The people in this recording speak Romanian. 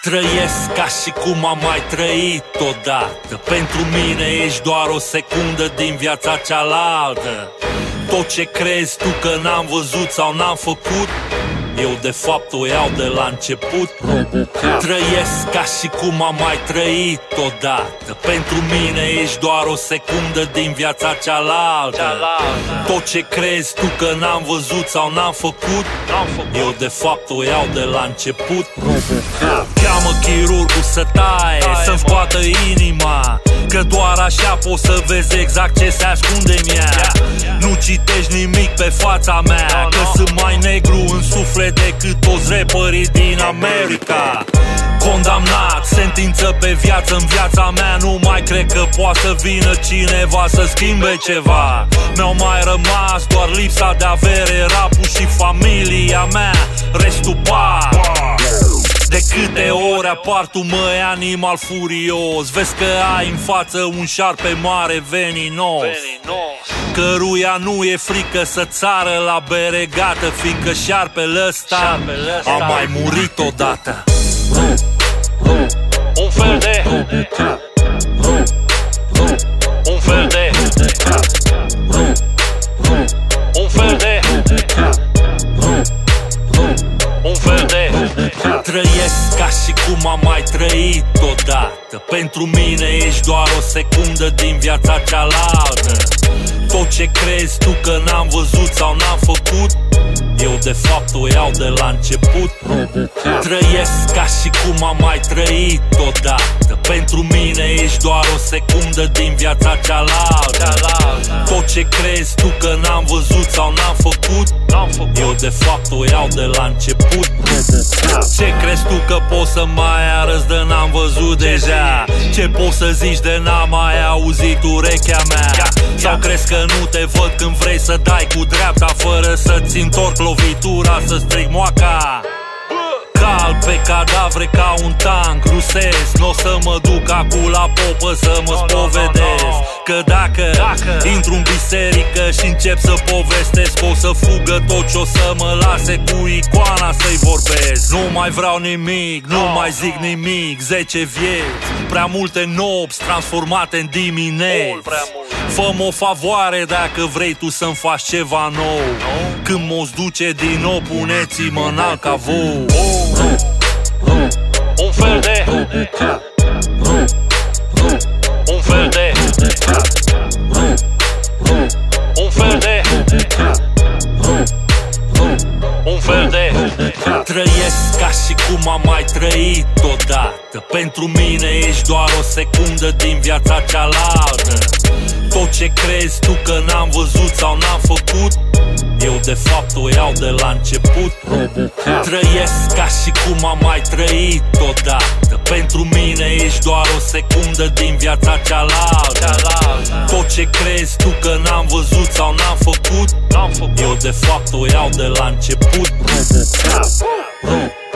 Trăiesc ca și cum am mai trăit odată. Pentru mine ești doar o secundă din viața cealaltă. Tot ce crezi tu că n-am văzut sau n-am făcut, eu de fapt o iau de la început. Trăiesc ca și cum am mai trăit odată. Pentru mine ești doar o secundă din viața cealaltă. Tot ce crezi tu că n-am văzut sau n-am făcut, eu de fapt o iau de la început. Cheamă chirurgul să taie, să-mi scoată inima, că doar așa poți să vezi exact ce se ascunde în ea. Nu citești nimic pe fața mea, că sunt mai negru în suflet decât toți rapperii din America. Condamnat, sentință pe viață în viața mea. Nu mai cred că poate să vină cineva să schimbe ceva. Mi-au mai rămas doar lipsa de avere, rapul și familia mea. Restul bar. De câte ori apar tu, măi, animal furios, vezi că ai în față un șarpe mare veninos, căruia nu e frică să țară la bere gata, fiindcă șarpele ăsta a mai murit odată. Un fel de Un fel de Un fel de Un fel de Trăiesc ca și cum am mai trăit odată. Pentru mine ești doar o secundă din viața cealaltă. Tot ce crezi tu că n-am văzut sau n-am făcut, eu de fapt o iau de la început. Trăiesc ca și cum am mai trăit odată. Pentru mine ești doar o secundă din viața cealaltă. Tot ce crezi tu că n-am văzut sau n-am făcut, eu de fapt o iau de la început. Ce crezi tu că poți să mai arăți de n-am văzut deja? Ce poți să zici de n-am mai auzit urechea mea? Sau crezi că nu te văd când vrei să dai cu dreapta fără să-ți întorc lovitura, să strig moaca? Cal pe cadavre ca un tank rusesc. N-o să mă duc acum la popă să mă spovedesc, că dacă intru în biserică și încep să povestesc, o să fugă tot ce o să mă lase cu icoana să-i vorbesc. Nu mai vreau nimic, nu mai zic nimic. 10 vieți, prea multe nopți transformate în dimineți. Fă-mi o favoare dacă vrei tu să-mi faci ceva nou. Când m-o-ți duce din nou, puneți-mă în alt cavou. Un fel de Un fel de Un fel de Un fel de Trăiesc ca și cum am mai trăit odată. Pentru mine ești doar o secundă din viața cealaltă. Tot ce crezi tu că n-am văzut sau n-am făcut, eu de fapt o iau de la început. Trăiesc ca și cum am mai trăit odată. Pentru mine ești doar o secundă din viața cealaltă. Tot ce crezi tu că n-am văzut sau n-am făcut, eu de fapt o iau de la început.